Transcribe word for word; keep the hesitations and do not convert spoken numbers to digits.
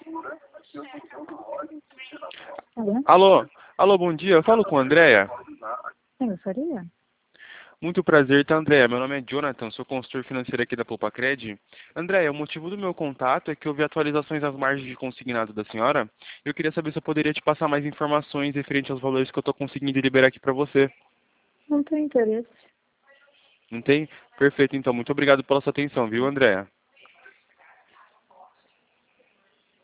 Alô? Alô, alô, bom dia. Eu falo com a Andréia. Sim, eu faria? Muito prazer, tá, Andréia? Meu nome é Jonathan, sou consultor financeiro aqui da Poupacred. Andréia, o motivo do meu contato é que eu vi atualizações das margens de consignado da senhora. Eu queria saber se eu poderia te passar mais informações referente aos valores que eu estou conseguindo liberar aqui para você. Não tenho interesse. Não tem? Perfeito, então. Muito obrigado pela sua atenção, viu, Andréia?